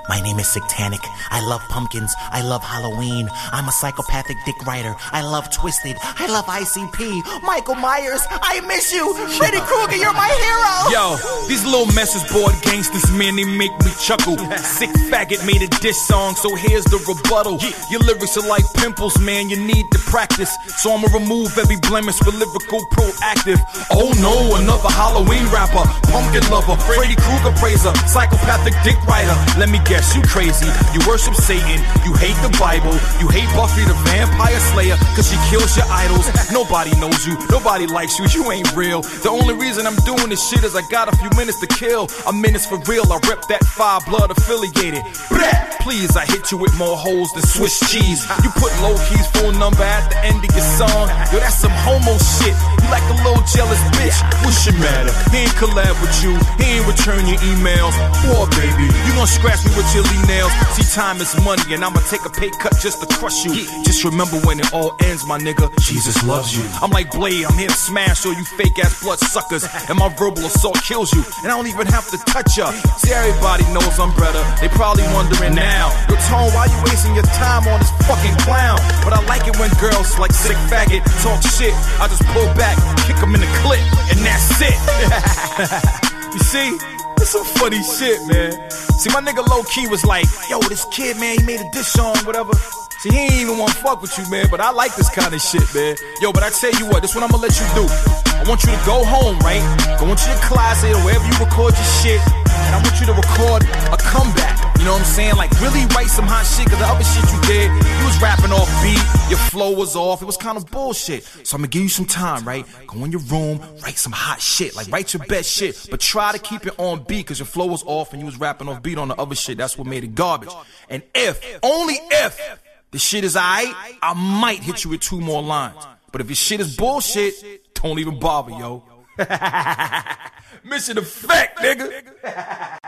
My name is Satanic. I love pumpkins. I love Halloween. I'm a psychopathic dick writer. I love Twisted. I love ICP. Michael Myers, I miss you. Freddy Krueger, you're my hero. Yo, these little messes bored gangsters, man, they make me chuckle. Sick faggot made a diss song, so here's the rebuttal. Your lyrics are like pimples, man, you need to practice. So I'ma remove every blemish with lyrical proactive. Oh no, another Halloween rapper, pumpkin lover, Freddy Krueger praiser, psychopathic dick writer. Let me guess, you crazy, you worship Satan, you hate the Bible, you hate Buffy the Vampire Slayer, cause she kills your idols. Nobody knows you, nobody likes you, you ain't real. The only reason I'm doing this shit is I got a few minutes to kill. A minute's for real, I rep that Five Blood affiliated. Please, I hit you with more holes than Swiss cheese. You put Low Key's phone number at the end of your song. Yo, that's some homo shit. You like a little jealous bitch. What's your matter? He ain't collab with you. He ain't return your emails. Poor baby, you gon' scratch me with chili nails. See, time is money, and I'ma take a pay cut just to crush you. Just remember when it all ends, my nigga, Jesus loves you. I'm like Blade, I'm here to smash all you fake ass blood suckers. And my verbal assault kills you, and I don't even have to touch ya. See, everybody knows I'm better. They probably wondering now. Yo, Tone, why you wasting your time on this fucking clown? But I like it when girls like sick faggot talk shit. I just pull back, kick them in the clip, and that's it. You see? It's some funny shit, man. See, my nigga Low Key was like, yo, this kid, man, he made a diss song, whatever. See, he ain't even wanna fuck with you, man, but I like this kind of shit, man. Yo, but I tell you what, this what I'ma let you do. I want you to go home, right? Go into your closet or wherever you record your shit, and I want you to record a comeback. You know what I'm saying? Like, really write some hot shit, cause the other shit you did, you was rapping off beat, your flow was off, it was kind of bullshit. So I'm gonna give you some time, right? Go in your room, write some hot shit, like write your best shit, but try to keep it on beat, cause your flow was off and you was rapping off beat on the other shit. That's what made it garbage. And if, only if, the shit is aight, I might hit you with 2 more lines. But if your shit is bullshit, don't even bother, yo. Mission effect, nigga.